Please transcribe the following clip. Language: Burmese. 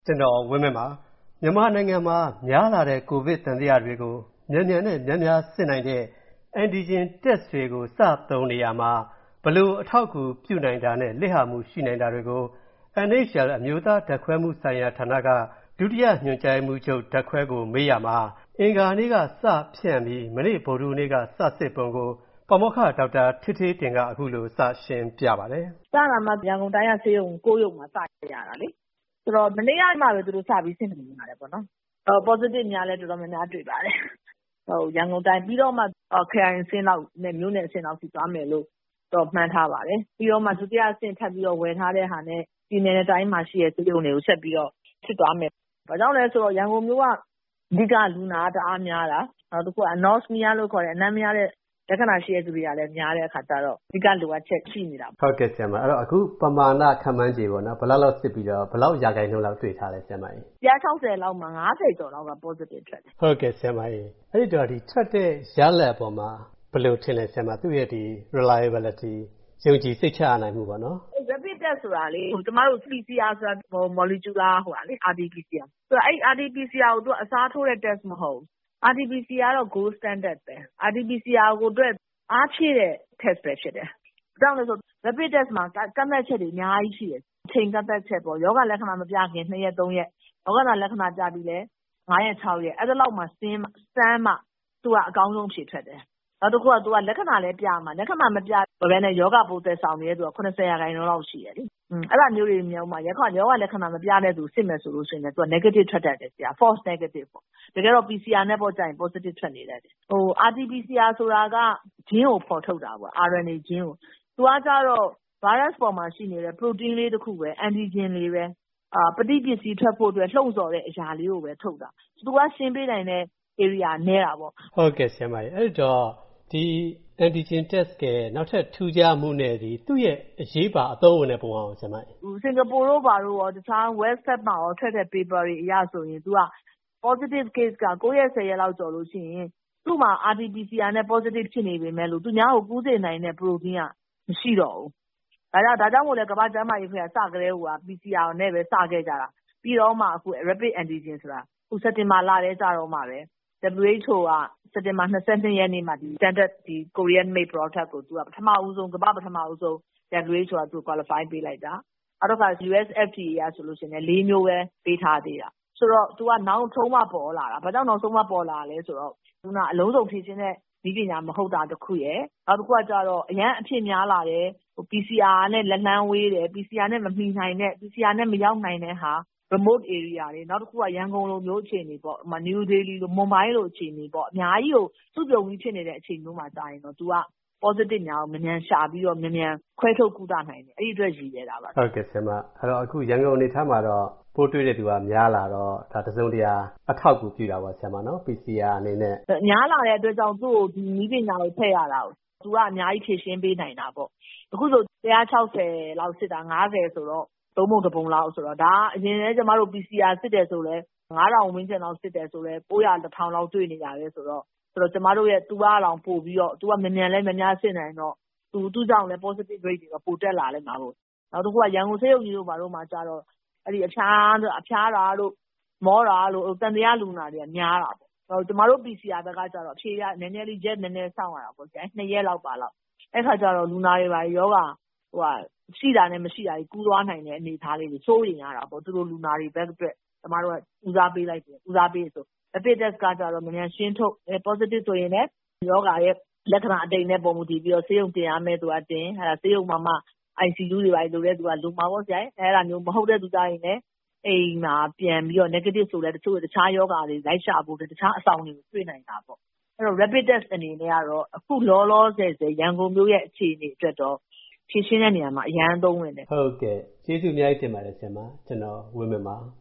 ကျွန်တော်ဝင်းမြတ်ပါမြန်မာနိုင်ငံမှာများလာတဲ့ကိုဗစ်သံသယတွေကိုမြန်မြန်နဲ့များများစစ်နိုင်တဲ့ antigen test တွေကိုစသုံးနေရမှာဘလို့အထောက်အကူပြုနိုင်တာနဲ့လက်ဟာမှုရှိနိုင်တာတွေကို NHL အမျိုးသားဓာတ်ခွဲမှုဆိုင်ရာဌာနကဒုတိယညွှန်ကြားမှုချုပ်ဓာတ်ခွဲကိုမေးရမှာအင်္ဂါနေ့ကစဖြန့်ပြီးမနေ့ဗုဒ္ဓဟူးနေ့ကစစစ်ပုံကိုပါမောက္ခဒေါက်တာဌေးဌေးတင်ကအခုလိုစရှင်းပြပါတယ်။စတာမှရန်ကုန်တိုင်းကဆေးရုံ9ရုံမှာစရတာလေ။ဆိုတော့မနေ့ကမှပဲသူတို့စပြီးစစ်နေကြတယ်ပေါ့နော်။ positive များလဲတော်တော်များများတွေ့ပါတယ်။ရန်ကုန်တိုင်းပြီးတော့မှခရိုင်အဆင့်လောက်နဲ့မြို့နယ်အဆင့်လောက်ထိသွားမယ်လို့တော့မှန်းထားပါတယ်။ပြီးတော့မှဒုတိယအဆင့်ထပ်ပြီးတော့ဝယ်ထားတဲ့ဟာနဲ့ပြည်နယ်တိုင်းမှာရှိတဲ့ဆေးရုံတွေကိုဆက်ပြီးတော့စစ်သွားမယ်။ဘာကြောင့်လဲဆိုတော့ရန်ကုန်မြို့ကအဓိကလူနာတအားများတာ။နောက်တစ်ခုက anosmia လို့ခေါ်တဲ့အနံ့မရတဲ့လက္ခဏာရှိတဲ့သူတွေကလည်းများတဲ့အခါကျတော့အဓိကလိုအပ်ချက်ရှိနေတာဟုတ်ကဲ့ဆရာမအဲ့တော့အခုပမာဏခန့်မှန်းခြေပေါ့နော်ဘယ်လောက်စစ်ပြီးတော့ဘယ်လောက်ရာခိုင်နှုန်းလောက်တွေ့ထားလဲဆရာမကြီး 160လောက်မှာ90ကျော်လောက်က positive ထွက်တယ်ဟုတ်ကဲ့ဆရာမကြီးအဲ့ဒီတော့ဒီထွက်တဲ့ရလဒ်အပေါ်မှာဘယ်လိုထင်လဲဆရာမသူ့ရဲ့ဒီ reliability ယုံကြည်စိတ်ချရနိုင်မှုပေါ့နော် rapid test ဆိုတာလေကျမတို့ PCR ဆိုတာ molecular ဟိုဟာလေ RT-PCR ဆိုတော့အဲ့ RT-PCR ကိုသူအစားထိုးတဲ့ test မဟုတ်ဘူး RT-PCR တော့ gold standard ပဲ RT-PCR ကိုအတွက်အားဖြည့်တဲ့ test ပဲဖြစ်တယ်။ဒါကြောင့်လဲဆို rapid test မှာကန့်သတ်ချက်တွေအများကြီးရှိတယ်။အချိန်ကန့်သတ်ချက်ပေါ့ယောဂလက္ခဏာမပြခင်2ရက်3ရက်ယောဂလက္ခဏာပြပြီးလဲ9ရက်6ရက်အဲ့ဒါလောက်မှစမ်းမှသူကအကောင်းဆုံးဖြေထွက်တယ်။နောက်တစ်ခုကသူကလက္ခဏာလည်းပြမှာလက္ခဏာမပြဘဲနဲ့ယောဂပိုးသက်ဆောင်နေတဲ့သူက80%လောက်ရှိတယ်လေ။အဲ့ဒါမျိုးတွေမျိုးမှာယောဂလက္ခဏာမပြတဲ့သူစစ်မယ်ဆိုလို့ရှိရင်လည်းသူက negative ထွက်တတ်တယ်ဆရာ false negative ပေါ့။တကယ်တော့ PCR နဲ့ပေါ့ကြရင် positive ထွက်နေတယ်။ RT-PCR ဆိုတာကဂျင်းကိုဖော်ထုတ်တာပေါ့ RNA ဂျင်းကိုသူကကြတော့ virus ပေါ်မှာရှိနေတဲ့ protein လေးတစ်ခုပဲ antigen လေးပဲပဋိပစ္စည်းထွက်ဖို့အတွက်လှုံ့ဆော်တဲ့အရာလေးကိုပဲထုတ်တာ။သူကရှင်းပေးနိုင်တဲ့ area နဲတာပေါ့ဟုတ်ကဲ့ဆရာမကြီးအဲ့တော့ဒီ antigen test ကနောက်ထပ်ထူးခြားမှုနဲ့ဒီသူ့ရဲ့အရေးပါအသုံးဝင်တဲ့ပုံအောင်ဆရာမကြီးစင်ကာပူတို့ဘာလို့ရောတခြား website မှာရောထွက်တဲ့ paper တွေအရဆိုရင်သူက positive case က9ရက်10ရက်လောက်ကျော်လို့ရှိရင်သူ့မှာ RT-PCR နဲ့ positive ဖြစ်နေပေမဲ့လို့သူများကိုကူးစေနိုင်တဲ့ protein ကမရှိတော့ဘူး။ဒါကြောင့်မို့လဲကမ္ဘာ့ကျန်းမာရေးအဖွဲ့ကစကြတဲ့ဟိုက PCR နဲ့ပဲစခဲ့ကြတာ။ပြီးတော့မှအခု rapid antigen ဆိုတာအခုစက်တင်ဘာလထဲကြတော့မှပဲ WHO ကစက်တင်ဘာ22ရက်နေ့မှာဒီ standard ဒီ Korean made product ကိုသူကပထမဦးဆုံးကမ္ဘာပထမဦးဆုံး WHO ကသူ qualify ပေးလိုက်တာ။နောက်တစ်ခါ US FDA ကဆိုလို့ရှိရင်4မျိုးပဲပေးထားသေးတာ။ဆိုတော့သူကနောက်ဆုံးမှပေါ်လာတာ။ဘာကြောင့်နောက်ဆုံးမှပေါ်လာလဲဆိုတော့ခုနအလုံးစုံဖြည့်ခြင်းတဲ့ဒီပညာမဟုတ်တာတစ်ခုရယ်နောက်တစ်ခုကကြတော့အရန်အဖြစ်များလာတယ်PCR နဲ့လက်လှမ်းဝေးတယ် PCR နဲ့မမီနိုင်တဲ့ PCR နဲ့မရောက်နိုင်တဲ့ဟာ remote area တွေနောက်တစ်ခုကရန်ကုန်လိုမျိုးအခြေအနေပေါ့။ New Delhi လို Mumbai လိုအခြေအနေပေါ့အများကြီးကိုစုပြုံပြီးဖြစ်နေတဲ့အခြေအနေမျိုးမှာကြာရင်တော့ तू က positive များကိုမြန်ရှာပြီးတော့မြန်ခွဲထုတ်ကုသနိုင်တယ်။အဲ့ဒီအတွက်ရည်ရတာပါ။ဟုတ်ကဲ့ဆရာမအဲ့တော့အခုရန်ကုန်အနေထားမှာတော့ပိုးတွေ့တဲ့သူကများလာတော့ဒါတစုံတရာအထောက်အကူပြုတာပါဆရာမနော် PCR အနေနဲ့များလာတဲ့အတွက်ကြောင့်သူ့ကိုဒီနည်းပညာကိုထည့်ရတာကိုသူကအများကြီးဖြည့်ရှင်းပေးနိုင်တာပေါ့အခုဆို160လောက်စစ်တာ90ဆိုတော့သုံးပုံတစ်ပုံလောက်ဆိုတော့ဒါအရင်လည်းကျမတို့ PCR စစ်တယ်ဆိုလဲ9000ဝန်းကျင်လောက်စစ်တယ်ဆိုလဲ900 1000လောက်တွေ့နေရတယ်ဆိုတော့ကျမတို့ရဲ့သူကအလောင်ပို့ပြီးတော့သူကမြန်လဲများစစ်နိုင်တော့သူကြောင့်လဲ positive rate တွေကပိုတက်လာလဲမှာပေါ့နောက်တစ်ခုကရန်ကုန်ဆေးရုံကြီးတို့ဘာလို့မှကြတော့အဲ့ဒီအဖျားတာတို့မောတာတို့တန်တရားလူနာတွေကများတာပေါ့ကျမတို့ PCR ဘက်ကကြတော့ဖြေရနည်းနည်းလေးရက်နည်းနည်းစောင့်ရတာပေါ့ကျန်2ရက်လောက်ပါလောက်အဲ့ခါကျတော့လူနာတွေပါယောဂရှိတာနဲ့မရှိတာကြီးကူးသွားနိုင်တဲ့အနေအထားလေးတွေစိုးရိမ်ရတာပေါ့သူတို့လူနာတွေဘက်အတွက်ကျမတို့ကဦးစားပေးလိုက်တယ်ဦးစားပေးဆို rapid test ကကြတော့မြန်ရှင်းထုတ် positive ဆိုရင်လည်းယောဂရဲ့လက္ခဏာအတိမ်နဲ့ပုံမှုတည်ပြီးတော့ဆေးရုံတင်ရမယ်သူကတင်အဲ့ဒါဆေးရုံမှာမှ ICU တွေပါလိုတဲ့သူကလူမှာပေါ့ဆရာအဲ့ဒါမျိုးမဟုတ်တဲ့သူတိုင်းလည်းအိမ်မှာပြန်ပြီးတော့ negative ဆိုလဲတချို့တခြားယောဂတွေလိုက်ရှာဖို့တခြားအဆောင်တွေကိုတွေ့နိုင်တာပေါ့အဲ့တော့ rapid test အနေနဲ့ကတော့အခုလောလောဆယ်ရန်ကုန်မြို့ရဲ့အခြေအနေအတွက်တော့ဖြည့်ရှင်းတဲ့နေရာမှာအရန်သုံးဝင်တယ်ဟုတ်ကဲ့ကျေးဇူးအများကြီးတင်ပါတယ်ဆရာမကျွန်တော်ဝင်းမပါ